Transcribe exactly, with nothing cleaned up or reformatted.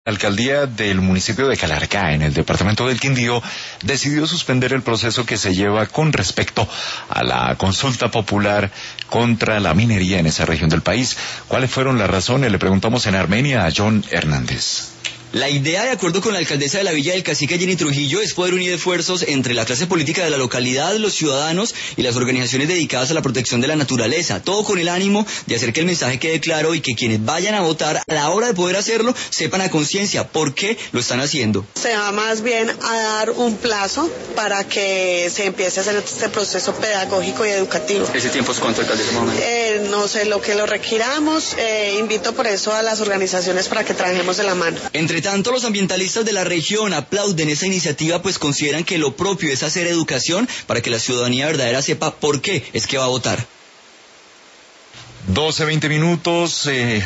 La alcaldía del municipio de Calarcá, en el departamento del Quindío, decidió suspender el proceso que se lleva con respecto a la consulta popular contra la minería en esa región del país. ¿Cuáles fueron las razones? Le preguntamos en Armenia a John Hernández. La idea, de acuerdo con la alcaldesa de la Villa del Cacique, Jenny Trujillo, es poder unir esfuerzos entre la clase política de la localidad, los ciudadanos y las organizaciones dedicadas a la protección de la naturaleza, todo con el ánimo de hacer que el mensaje quede claro y que quienes vayan a votar, a la hora de poder hacerlo, sepan a conciencia por qué lo están haciendo. Se va más bien a dar un plazo para que se empiece a hacer este proceso pedagógico y educativo. ¿Ese tiempo es cuánto, alcaldesa? Eh, no sé, lo que lo requiramos, eh, invito por eso a las organizaciones para que trabajemos de la mano. Entre tanto, los ambientalistas de la región aplauden esa iniciativa, pues consideran que lo propio es hacer educación para que la ciudadanía verdadera sepa por qué es que va a votar. doce, veinte minutos. Eh...